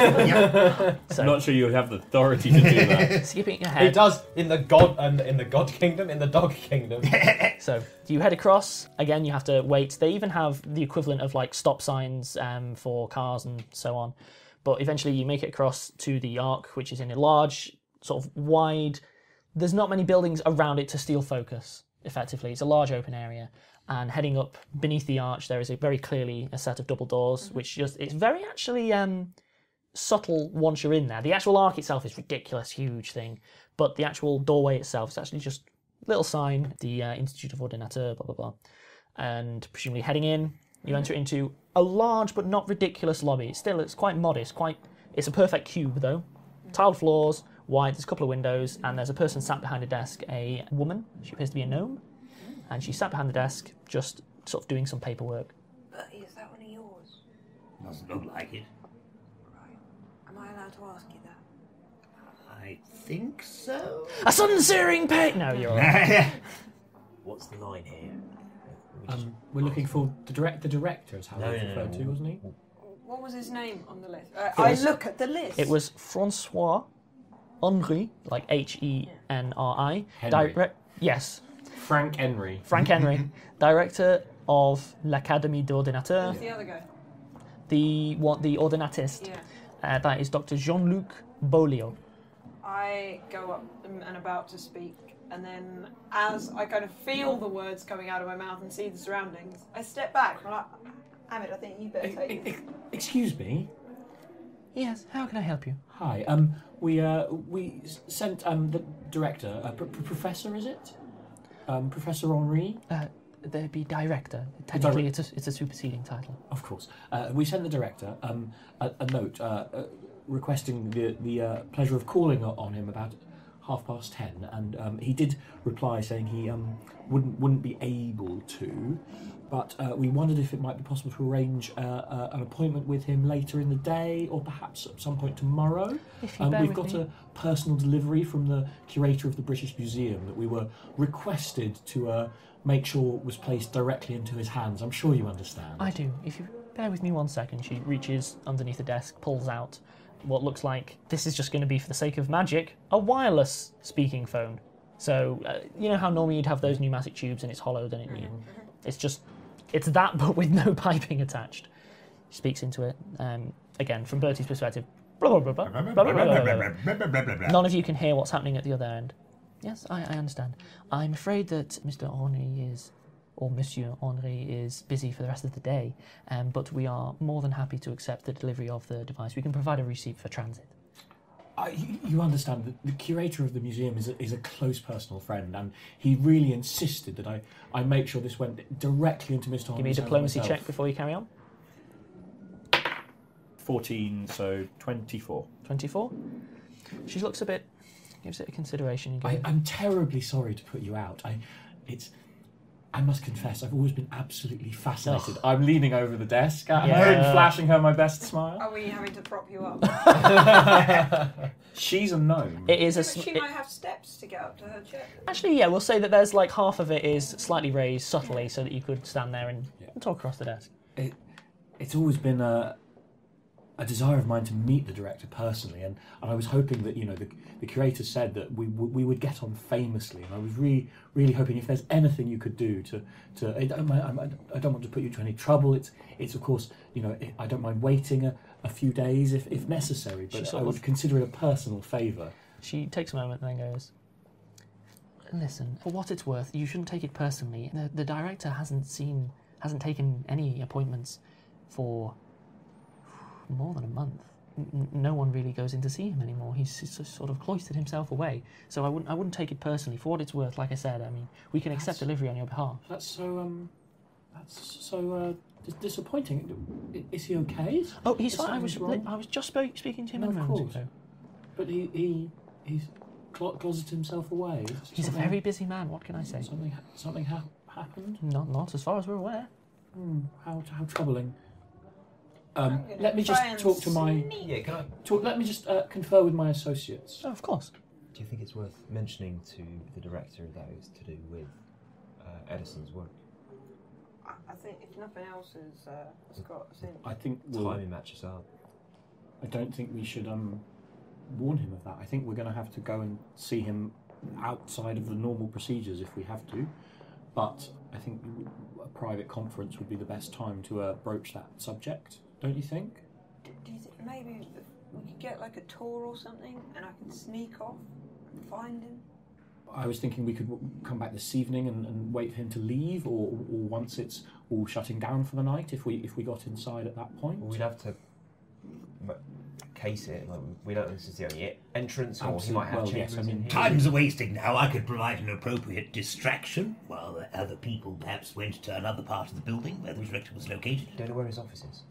So, I'm not sure you have the authority to do that. skipping He ahead. does in the god and in the god kingdom, in the dog kingdom. So you head across. Again, you have to wait. They even have the equivalent of like stop signs um, for cars and so on. But eventually, you make it across to the Ark, which is in a large, sort of wide. There's not many buildings around it to steal focus. Effectively, it's a large open area. And heading up beneath the arch, there is a very clearly a set of double doors, which just it's very actually um, subtle once you're in there. The actual arc itself is ridiculous, huge thing, but the actual doorway itself is actually just a little sign, the uh, Institute of Ordinateur, blah blah blah. And presumably heading in, you enter into a large but not ridiculous lobby. It's still it's quite modest, quite it's a perfect cube though. Tiled floors, wide. There's a couple of windows, and there's a person sat behind a desk, a woman. She appears to be a gnome. And she sat behind the desk, just sort of doing some paperwork. Bertie, is that one of yours? Doesn't look like it. Right. Am I allowed to ask you that? I think so. A sudden searing pain! No, you're all right. What's the line here? Um, we're looking for the direct. The director is how No, he was no, no, referred to, no. wasn't he? What was his name on the list? Uh, I was- look at the list. It was Francois Henry, like H E N R I. Henry. Direct, yes, Frank Henry. Frank Henry, director of l'Académie d'Ordinateur. Who's the other guy? The what? The ordinatist. Yeah. Uh, that is Doctor Jean-Luc Beaulieu. I go up and and about to speak, and then as I kind of feel the words coming out of my mouth and see the surroundings, I step back. I'm like, Ahmed, I think you better take this. Excuse me. Yes. How can I help you? Hi. Um, we uh, we s- sent um the director, uh, pr- pr- professor, is it? Um, Professor Henri. Uh, there'd be director. Technically, direct- it's a it's a superseding title. Of course. Uh, we sent the director um, a, a note uh, uh, requesting the, the uh, pleasure of calling o- on him about half past ten, and um, he did reply saying he um, wouldn't wouldn't be able to, but uh, we wondered if it might be possible to arrange uh, uh, an appointment with him later in the day, or perhaps at some point tomorrow. If you Um, bear we've with got me. a personal delivery from the curator of the British Museum that we were requested to uh, make sure was placed directly into his hands. I'm sure you understand. I do. If you bear with me one second, she reaches underneath the desk, pulls out what looks like, this is just going to be for the sake of magic, a wireless speaking phone. So, uh, you know how normally you'd have those pneumatic tubes and it's hollowed and it, it's just, it's that but with no piping attached. She speaks into it. Um, again, from Bertie's perspective, blah, blah, blah, blah, blah, blah, blah, blah, blah. None of you can hear what's happening at the other end. Yes, I, I understand. I'm afraid that Mister Henri is, or Monsieur Henri is busy for the rest of the day, um, but we are more than happy to accept the delivery of the device. We can provide a receipt for transit. I, you, you understand that the curator of the museum is a, is a close personal friend, and he really insisted that I, I make sure this went directly into Mister Give me a Henry's hands diplomacy myself. check before you carry on. fourteen, so twenty-four. twenty-four. She looks a bit, gives it a consideration. and I, goes, I'm terribly sorry to put you out. I, it's, I must confess, I've always been absolutely fascinated. I'm leaning over the desk at Yeah. her and flashing her my best smile. Are we having to prop you up? She's a gnome. It is a. But sm- she it- might have steps to get up to her chair. Actually, yeah, we'll say that there's like half of it is slightly raised subtly so that you could stand there and, Yeah. and talk across the desk. It, it's always been a, a desire of mine to meet the director personally, and, and I was hoping that, you know, the, the curator said that we w- we would get on famously, and I was really really hoping if there's anything you could do to to I don't, I, I don't want to put you to any trouble. It's it's of course, you know, I don't mind waiting a, a few days if, if necessary, but sort I would of- consider it a personal favour. She takes a moment and then goes, listen, for what it's worth, you shouldn't take it personally. The, the director hasn't seen, hasn't taken any appointments for more than a month. N- no one really goes in to see him anymore. He's, he's just sort of cloistered himself away. So I wouldn't, I wouldn't take it personally. For what it's worth, like I said, I mean, we can accept That's- delivery on your behalf. That's so um, that's so uh, dis- disappointing. I- Is he okay? Oh, he's Is fine. I was, something wrong? I was just spoke, speaking to him No, a of moment course. ago. But he he he's clo- closeted himself away. He's a Something- very busy man. What can I say? something ha- something ha- happened. Not, not as far as we're aware. Hmm, how how troubling. Um, I'm gonna let me try just and talk to my sneak. Yeah, can I? talk. Let me just uh, confer with my associates. Oh, of course. Do you think it's worth mentioning to the director that it's to do with uh, Edison's work? I I think if nothing else is uh, has got us in. I think we'll, Timing matches up. I don't think we should um warn him of that. I think we're going to have to go and see him outside of the normal procedures if we have to. But I think a private conference would be the best time to uh, broach that subject. Don't you think? Do, do you think maybe if we could get like a tour or something, and I can sneak off, and find him? I was thinking we could w- come back this evening and, and wait for him to leave, or, or once it's all shutting down for the night, if we if we got inside at that point. Well, we'd have to m- case it. Like, we don't know if this is the only entrance, or he Absolute- might have well, chambers yes, I mean, in here. Time's a wasting now. I could provide an appropriate distraction while the other people perhaps went to another part of the building where the director was located. Don't know where his office is.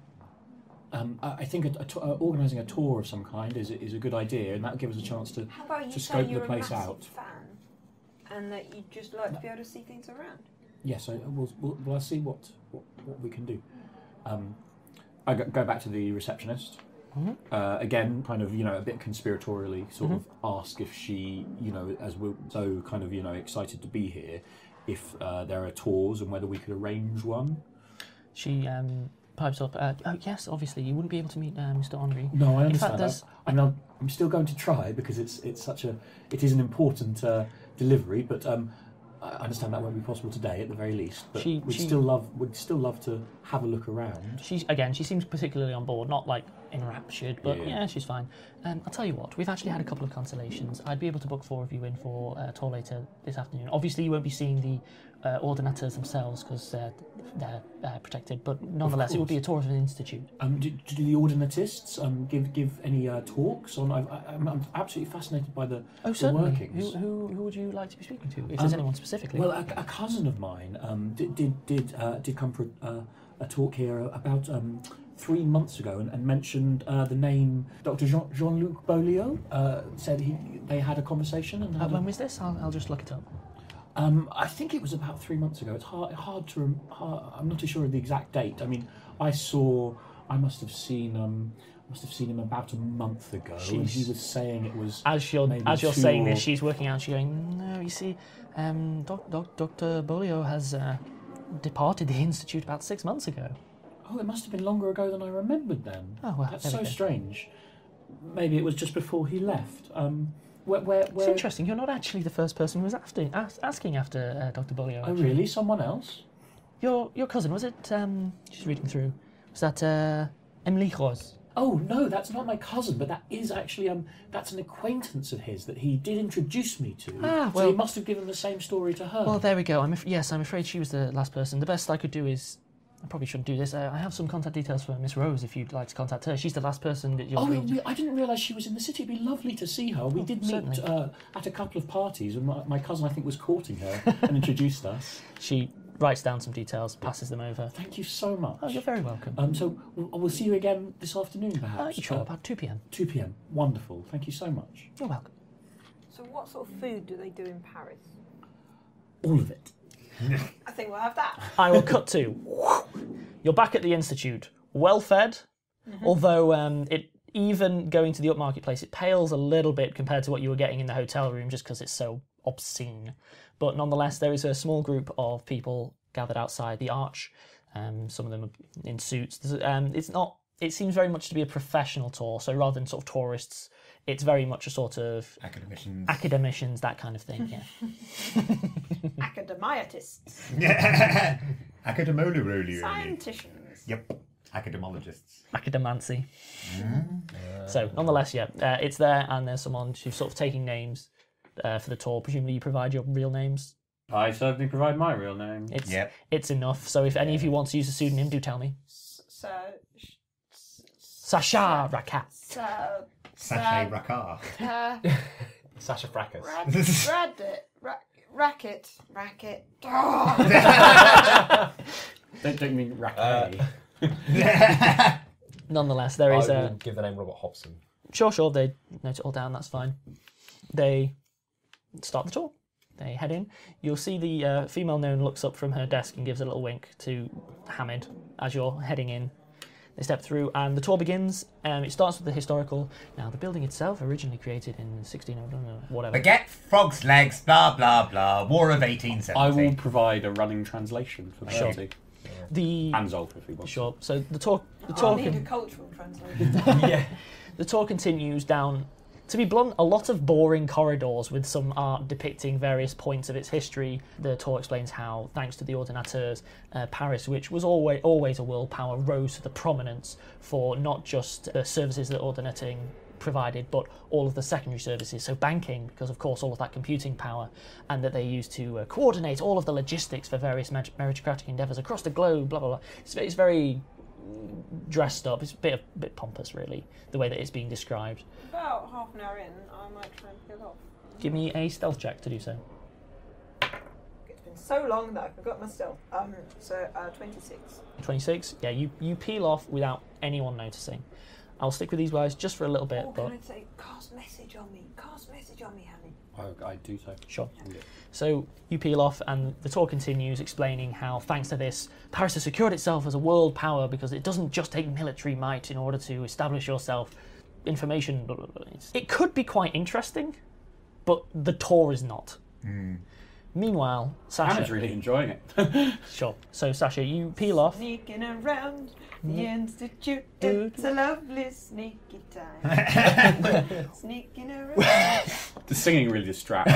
Um, I I think a, a t- uh, organising a tour of some kind is a, is a good idea, and that would give us a chance to. How about you To say scope the you're place a massive out. fan, and that you'd just like to be able to see things around? Yes, I, we'll, we'll, we'll see what, what, what we can do. Um, I go, go back to the receptionist. Mhm. Uh, again, kind of, you know, a bit conspiratorially sort Mhm. of ask if she, you know, as we're so kind of, you know, excited to be here, if uh, there are tours and whether we could arrange one. She um, pipes up. Uh, oh, yes, obviously, you wouldn't be able to meet uh, Mister Henri. No, I In fact, understand. there's- that. I mean, I'm, I'm still going to try because it's it's such a it is an important uh, delivery, but um, I understand that won't be possible today at the very least. But She- we'd she- still love would still love to have a look around. She's again. She seems particularly on board, not like enraptured, but Yeah. yeah, she's fine. Um, I'll tell you what. We've actually had a couple of cancellations. I'd be able to book four of you in for uh, a tour later this afternoon. Obviously, you won't be seeing the uh, ordinators themselves because uh, they're uh, protected, but nonetheless, it would be a tour of an institute. Um, do, do the ordinatists um, give give any uh, talks on? I, I, I'm, I'm absolutely fascinated by the, Oh, the certainly. workings. Who, who who would you like to be speaking to? If there's Um, anyone specifically. Well, a, a cousin of mine um, did did did, uh, did come for uh, a talk here about um, three months ago and, and mentioned uh, the name Doctor Jean Jean Luc Beaulieu. Uh, said he they had a conversation and uh, had a- when was this? I'll, I'll just look it up. Um, I think it was about three months ago. It's hard, hard to. Rem- hard, I'm not too sure of the exact date. I mean, I saw. I must have seen. Um, must have seen him about a month ago, and he She's- was saying it was. As you're maybe as you're two saying or- this, she's working out. She's going, no, you see, um, doc, doc, Doctor Bolio has uh, departed the institute about six months ago. Oh, it must have been longer ago than I remembered. Then. Oh well, That's there we so go. strange. Maybe it was just before he left. Um, where, where, It's where? interesting. You're not actually the first person who was after, as, asking after uh, Doctor Bolio. Oh, actually. really? Someone else? Your your cousin was it? Um, she's reading through. Was that uh, Emily Rose? Oh no, that's not my cousin, but that is actually um, that's an acquaintance of his that he did introduce me to. Ah, so well- he must have given the same story to her. Well, there we go. I'm af- yes, I'm afraid she was the last person. The best I could do is, I probably shouldn't do this. Uh, I have some contact details for Miss Rose if you'd like to contact her. She's the last person that you'll Oh, read. we- I didn't realise she was in the city. It'd be lovely to see her. We Oh, did meet certainly. uh, at a couple of parties, and my, my cousin, I think, was courting her and introduced us. She writes down some details, passes them over. Thank you so much. Oh, you're very welcome. Um, so we'll, we'll see you again this afternoon, Uh, perhaps. sure, Uh, about two p.m. two p.m. Wonderful. Thank you so much. You're welcome. So, what sort of food do they do in Paris? All of it. I think we'll have that. I will cut to. You're back at the institute, well fed, although um, it even going to the upmarket place, it pales a little bit compared to what you were getting in the hotel room, just because it's so obscene. But nonetheless, there is a small group of people gathered outside the arch. Um, some of them are in suits. There's, Um, it's not it seems very much to be a professional tour. So rather than sort of tourists, it's very much a sort of Academicians. academicians, that kind of thing. Yeah. Academiatists. Academoluroli. Scienticians. Yep. Academologists. Academancy. So nonetheless, yeah, uh, it's there, and there's someone who's sort of taking names uh, for the tour. Presumably, you provide your real names. I certainly provide my real name. It's Yep. it's enough. So if any of you want to use a pseudonym, do tell me. So, Sasha Rakat. so, Sachet Rakar. uh, Sasha Fracas. Rad, Radit, ra- racket, racket. Oh. Don't take me racket. Uh, Nonetheless, there I is will a give the name Robert Hobson. sure, sure. They note it all down. That's fine. They start the tour. They head in. You'll see the uh, female gnome looks up from her desk and gives a little wink to Hamid as you're heading in. They step through, and the tour begins. Um, it starts with the historical. Now, the building itself, originally created in sixteen whatever. Baguette, frog's legs, blah, blah, blah. War of eighteen seventy. I will provide a running translation for the Sure. party. The And Zolf if he wants. sure. So the tour, the I tour, need a con- cultural translation. Yeah. the tour continues down. To be blunt, a lot of boring corridors with some art depicting various points of its history. The tour explains how, thanks to the Ordinateurs, uh, Paris, which was always always a world power, rose to the prominence for not just the services that Ordinating provided, but all of the secondary services. So banking, because of course all of that computing power, and that they used to uh, coordinate all of the logistics for various mer- meritocratic endeavours across the globe. Blah blah blah. It's, it's very dressed up. It's a bit a bit pompous, really, the way that it's being described. About half an hour in, I might try and peel off. Give me a stealth check to do so. It's been so long that I forgot my stealth. Um, so uh, twenty-six. twenty-six. Yeah, you, you peel off without anyone noticing. I'll stick with these guys just for a little bit, Oh, but can I say cast message on me? Cast message on me, Hammy. I, I do so. sure. So you peel off, and the tour continues, explaining how, thanks to this, Paris has secured itself as a world power because it doesn't just take military might in order to establish yourself. Information. Blah, blah, blah. It's- It could be quite interesting, but the tour is not. Meanwhile, Sasha. Hannah's really enjoying it. Sure. So Sasha, you peel off. Sneaking around the institute. Dude. It's a lovely sneaky time. Sneaking around. The singing really distracts.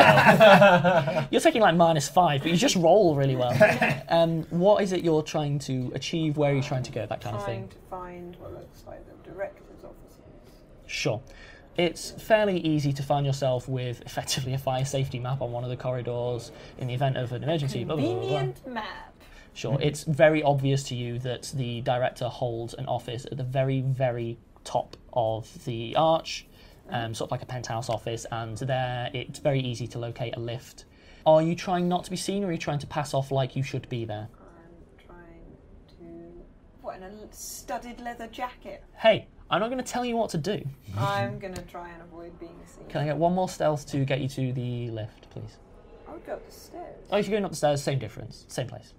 You're taking like minus five, but you just roll really well. Um, what is it you're trying to achieve? Where are you trying to go? That kind of Trying thing. to find what looks like the director's offices. Sure. It's fairly easy to find yourself with effectively a fire safety map on one of the corridors in the event of an emergency. Blah, blah, blah, blah. Convenient map. Sure. It's very obvious to you that the director holds an office at the very, very top of the arch, um, sort of like a penthouse office, and there it's very easy to locate a lift. Are you trying not to be seen, or are you trying to pass off like you should be there? I'm trying to. What, in a l- studded leather jacket? Hey, I'm not going to tell you what to do. I'm gonna try and avoid being seen. Can I get one more stealth to get you to the lift, please? I would go up the stairs. Oh, if you're going up the stairs, same difference, same place.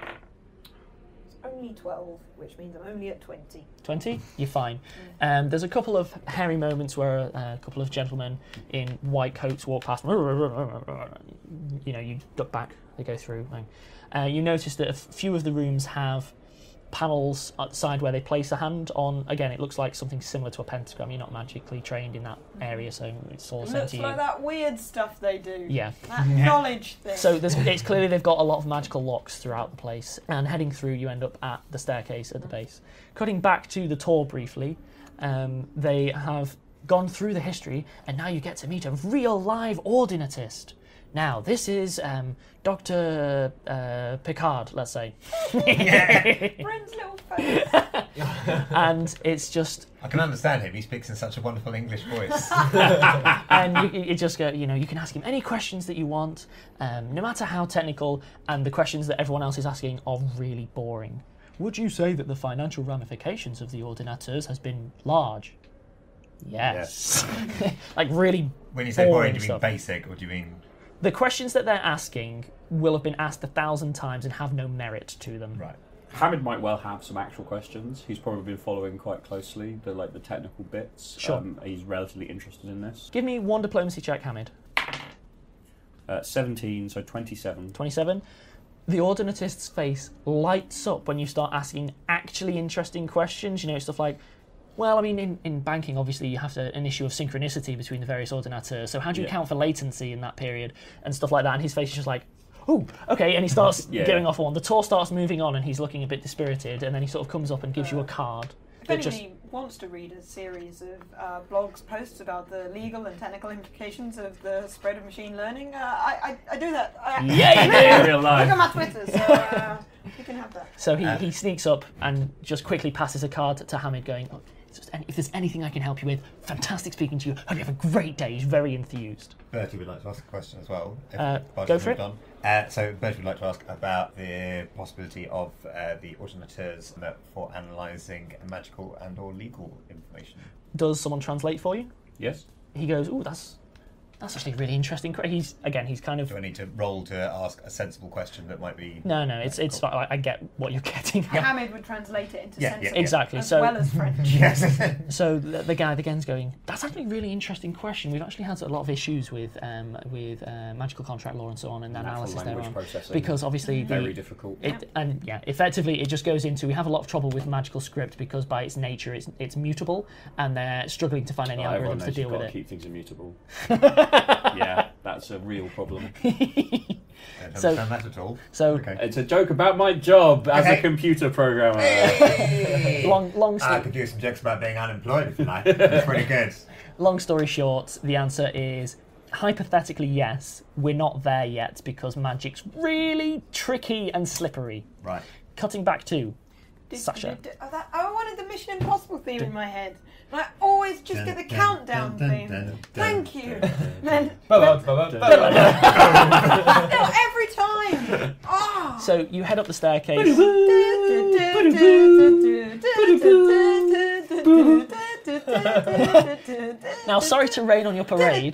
It's only twelve, which means I'm only at twenty. twenty, you're fine. Um, there's a couple of hairy moments where uh, a couple of gentlemen in white coats walk past. You know, you duck back, they go through. Uh, you notice that a few of the rooms have panels outside where they place a hand on. Again, it looks like something similar to a pentagram. You're not magically trained in that area, so it's all It same looks to you. like that weird stuff they do. Yeah. That knowledge thing. So there's, it's clearly they've got a lot of magical locks throughout the place, and heading through you end up at the staircase at the base. Cutting back to the tour briefly, um, they have gone through the history, and now you get to meet a real live ordinatist. Now, this is um, Doctor Uh, Picard, let's say. Bryn's little face. And it's just, I can understand him. He speaks in such a wonderful English voice. and you, you just go, you know, you can ask him any questions that you want, um, no matter how technical, and the questions that everyone else is asking are really boring. Would you say that the financial ramifications of the Ordinateurs has been large? Yes. Like really When you say boring, boring do you mean stuff. basic or do you mean... The questions that they're asking will have been asked a thousand times and have no merit to them. Right. Hamid might well have some actual questions. He's probably been following quite closely the like the technical bits. Sure. Um, he's relatively interested in this. Give me one diplomacy check, Hamid. Uh, seventeen, so twenty-seven. twenty-seven. the Ordinatist's face lights up when you start asking actually interesting questions. You know, stuff like, well, I mean, in, in banking, obviously, you have to, an issue of synchronicity between the various ordinators. So how do you Yeah. account for latency in that period and stuff like that? And his face is just like, oh, okay. And he starts Yeah. going off on. The tour starts moving on and he's looking a bit dispirited. And then he sort of comes up and gives you a card. If that anybody just- wants to read a series of uh, blogs, posts about the legal and technical implications of the spread of machine learning, uh, I, I I do that. I, Yeah, you In do! real Look life. at my Twitter, so uh, you can have that. So he, Uh, he sneaks up and just quickly passes a card to Hamid going, oh, if there's any- if there's anything I can help you with, fantastic speaking to you. Hope you have a great day. He's very enthused. Bertie would like to ask a question as well. if Uh, Bart's go for moved it. on. Uh, so Bertie would like to ask about the possibility of uh, the ordinateurs for analysing magical and or legal information. Does someone translate for you? Yes. He goes, oh, that's that's actually really interesting. He's again, he's kind of Do I need to roll to ask a sensible question that might be... no, no. It's it's fine. I, I get what you're getting. at. Hamid would translate it into Yeah, yeah, sensible yeah. Exactly. as So well as French. Yes. so the, the guy again's going. That's actually a really interesting question. We've actually had a lot of issues with um, with uh, magical contract law and so on and Natural analysis language thereon processing. because obviously Very the, difficult. It, and yeah, effectively, it just goes into we have a lot of trouble with magical script because by its nature, it's it's mutable, and they're struggling to find any Not everyone algorithms to knows deal you've with got to it. keep things immutable. Yeah, that's a real problem. I don't So- understand that at all. So Okay. It's a joke about my job as Okay. a computer programmer. long long I story, could do some jokes about being unemployed if you like. It's pretty good. long story short, the answer is hypothetically yes. We're not there yet because magic's really tricky and slippery. Right. Cutting back to Did- Sasha. did- did- oh, that- I wanted the Mission Impossible theme in my head. And I always just get the countdown theme. Thank you. Then, Ba-ba-ba-ba-ba. no, every time. Ah. So you head up the staircase. Now, sorry to rain on your parade.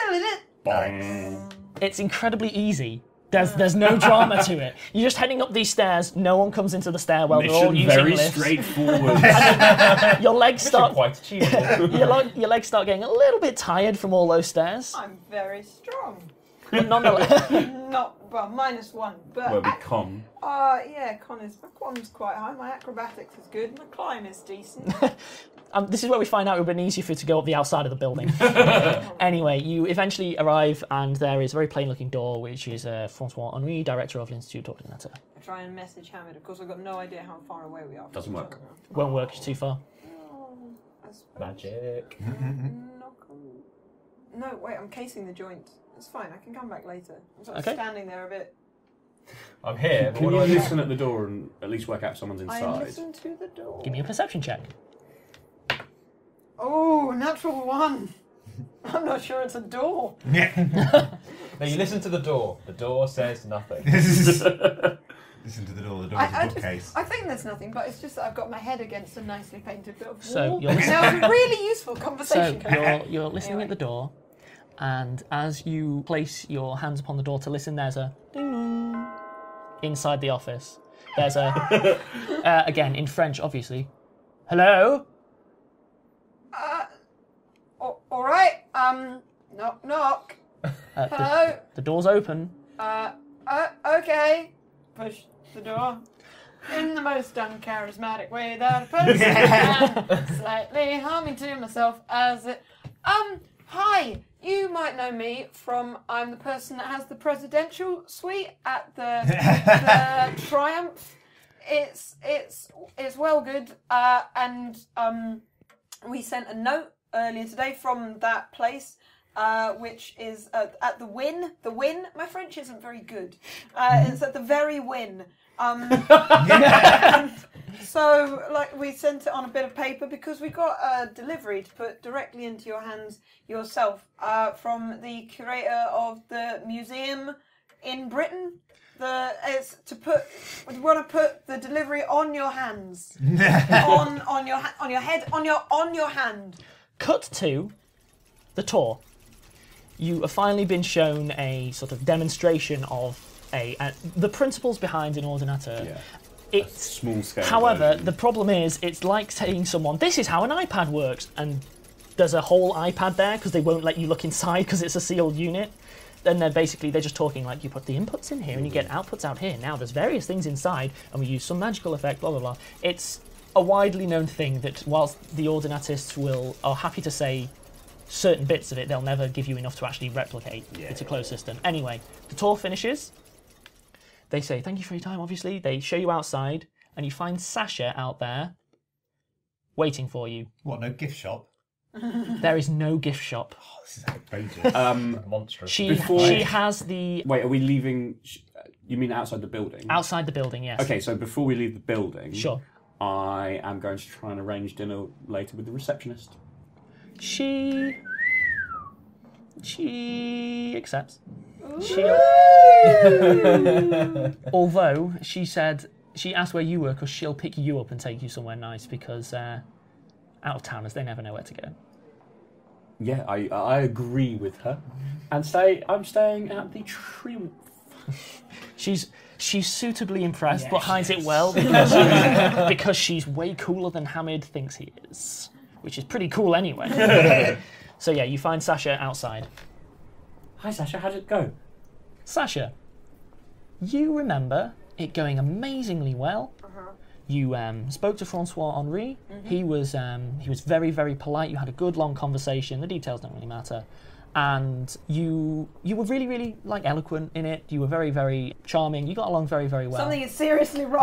It's incredibly easy. There's there's no drama to it. You're just heading up these stairs. No one comes into the stairwell. They're all Mission using very lifts. straightforward. Your legs start Quite achievable. your, lo- your legs start getting a little bit tired from all those stairs. I'm very strong. But nonetheless, Not, well, minus one. But, Where we come. uh, yeah, con is, my quan's quite high. My acrobatics is good. My climb is decent. um, this is where we find out it would have been easier for you to go up the outside of the building. Anyway, you eventually arrive, and there is a very plain-looking door, which is uh, Francois Henri, director of l'Institut d'Ordinateur. I try and message Hamid. Of course, I've got no idea how far away we are. from Doesn't each work. other. Won't work. It's too far. Oh, I suppose. Magic. Knock on- No, wait, I'm casing the joint. It's fine, I can come back later. I'm sort of Okay. standing there a bit. I'm here, but Can what you do I do? listen at the door and at least work out if someone's I inside? listen to the door. Give me a perception check. Oh, natural one. I'm not sure it's a door. Yeah. No, you listen to the door. The door says nothing. Listen to the door. The door is I, I, a just, bookcase. I think there's nothing, but it's just that I've got my head against a nicely painted bit of So, wall. you're And listening- that was a really useful So conversation. you're, you're listening Anyway. at the door, and as you place your hands upon the door to listen, there's a ding dong inside the office. There's a, uh, again, in French, obviously. Hello? Uh, all right, um, knock, knock. Uh, the, Hello? the door's open. Uh, uh, okay. Push the door in the most uncharismatic way that a person can. Slightly humming to myself as it. Um, hi. You might know me from I'm the person that has the presidential suite at the, the Triumph. It's it's it's well good. Uh, and um, we sent a note earlier today from that place. Uh, which is uh, at the Win. The Win. My French isn't very good. Uh, it's at the very Win. Um, and so, like, we sent it on a bit of paper because we got a delivery to put directly into your hands yourself uh, from the curator of the museum in Britain. The it's to put. We want to put the delivery on your hands, on on your ha- on your head, on your on your hand. Cut to the tour. You have finally been shown a sort of demonstration of a, uh, the principles behind an ordinateur. Yeah. It's Small scale. However, version. the problem is, it's like saying someone, this is how an iPad works, and there's a whole iPad there because they won't let you look inside because it's a sealed unit. and then basically they're just talking like you put the inputs in here and you get outputs out here. Now there's various things inside, and we use some magical effect. Blah blah blah. It's a widely known thing that whilst the Ordinatists will are happy to say certain bits of it, they'll never give you enough to actually replicate. Yeah, it's a yeah, closed yeah. system. Anyway, the tour finishes. They say thank you for your time. Obviously, they show you outside, and you find Sasha out there waiting for you. What, no gift shop? There is no gift shop. Oh, this is outrageous. Um, Monstrous. She Before- she has the wait, are we leaving? sh- You mean outside the building? outside the building. Yes. Okay, so before we leave the building, Sure. I am going to try and arrange dinner later with the receptionist. She she accepts. She, although she said she asked where you were because she'll pick you up and take you somewhere nice because uh, out of towners they never know where to go. Yeah, I I agree with her, and say I'm staying at the Triumph. She's she's suitably impressed, but hides it well because, because she's way cooler than Hamid thinks he is, which is pretty cool anyway. So yeah, you find Sasha outside. Hi Sasha, how did it go? Sasha, you remember it going amazingly well. Uh-huh. You um, spoke to Francois Henri. He was um, he was very very polite. You had a good long conversation. The details don't really matter, and you you were really really like eloquent in it. You were very very charming. You got along very very well. Something is seriously wrong.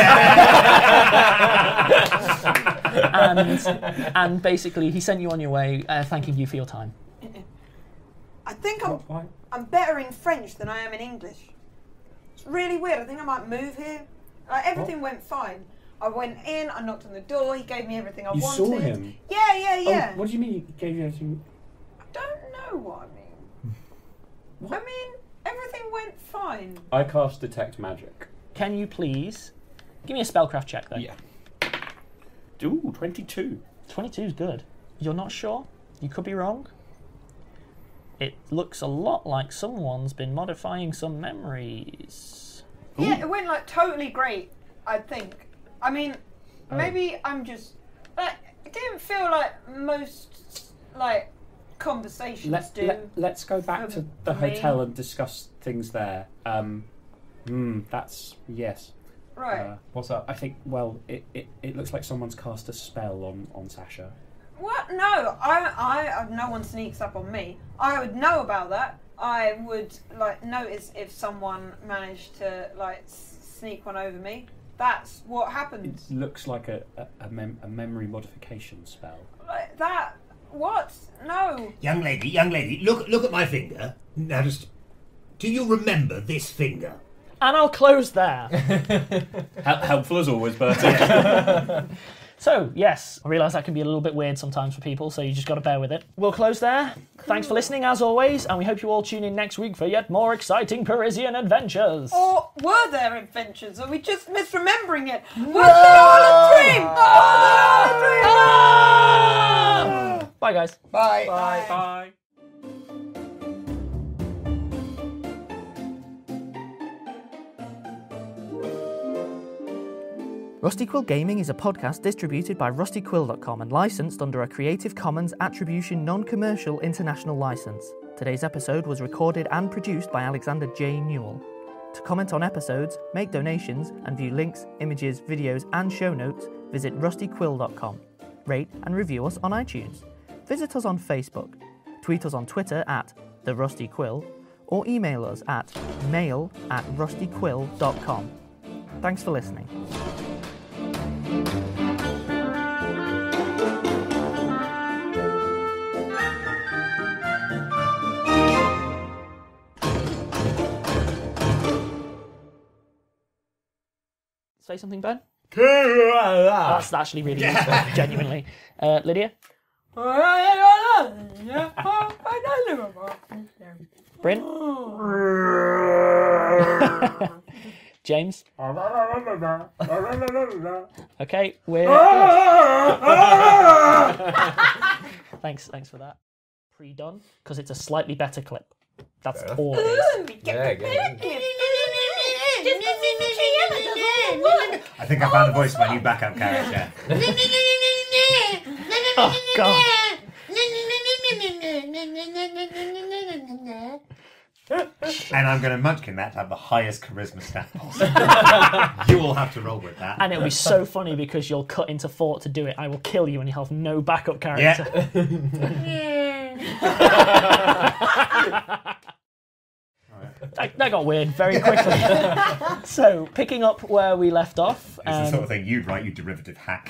and and basically he sent you on your way, uh, thanking you for your time. I think I'm Why? I'm better in French than I am in English. It's really weird. I think I might move here. Like, everything went fine. I went in, I knocked on the door, he gave me everything I You wanted. saw him? Yeah, yeah, yeah. Oh, what do you mean he gave you everything? I don't know what I mean. I mean, everything went fine. I cast detect magic. Can you please give me a spellcraft check though? Yeah. Ooh, twenty-two. twenty-two is good. You're not sure? You could be wrong. It looks a lot like someone's been modifying some memories. Yeah, it went like totally great, I think. I mean, Oh. maybe I'm just like it didn't feel like most like conversations Let, do. let, let's go back for- to the for me. hotel and discuss things there. Um, hmm, that's, yes. Right. Uh, What's up? I think, well, it, it, it looks like someone's cast a spell on, on Sasha. What? No, I, I, no one sneaks up on me. I would know about that. I would like notice if someone managed to like s- sneak one over me. That's what It happens. looks like a, a, a, mem- a memory modification spell. Like that. What? No. Young lady, young lady, look look at my finger. Now just, do you remember this finger? And I'll close there. Hel- helpful as always, Bertie. So, yes, I realise that can be a little bit weird sometimes for people, so you just got to bear with it. We'll close there. Thanks for listening, as always, and we hope you all tune in next week for yet more exciting Parisian adventures. Or were there adventures? Are we just misremembering it? Was it all a dream? Oh, a dream! Ah! Bye, guys. Bye. Bye. Bye. Rusty Quill Gaming is a podcast distributed by rusty quill dot com and licensed under a Creative Commons Attribution Non-Commercial International License. Today's episode was recorded and produced by Alexander J. Newell. To comment on episodes, make donations, and view links, images, videos, and show notes, visit rusty quill dot com. Rate and review us on iTunes. Visit us on Facebook. Tweet us on Twitter at The Rusty Quill, or email us at mail at rusty quill dot com. Thanks for listening. Say something, Ben? That's actually really useful, genuinely. Uh, Lydia? Bryn? James? Okay, we're... thanks, thanks for that. Pre-done, because it's a slightly better clip. That's all it is. Yeah, good. I think I found the voice of my new backup character. Oh, God. And I'm going to munchkin that to have the highest charisma stat possible. You will have to roll with that. And it'll be so funny because you'll cut into Fort to do it. I will kill you and you'll have no backup character. that, that got weird very quickly. So, picking up where we left off. It's um, the sort of thing you'd write, you derivative hack.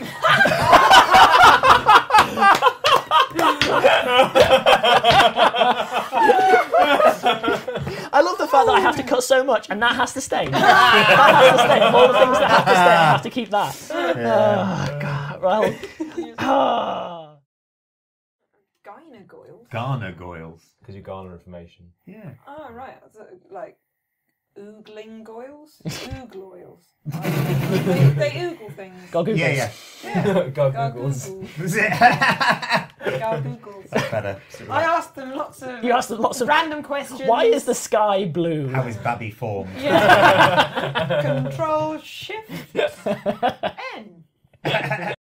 I love the fact that I have to cut so much and that has to stay. That has to stay. Of all the things that have to stay, I have to keep that. Yeah. Oh, God. Well. ah. Gynogoyles? Garnagoyles. Because you garner information. Yeah. Oh, right. So, like, oogling goyles? Oogloyles. they, they oogle things. Go Google. Yeah, yeah. Go Go Googles. Google. Is it? Go Googles. That's better. I asked them lots of You asked them lots of random questions. Why is the sky blue? How is Babby formed? Yeah. Control shift.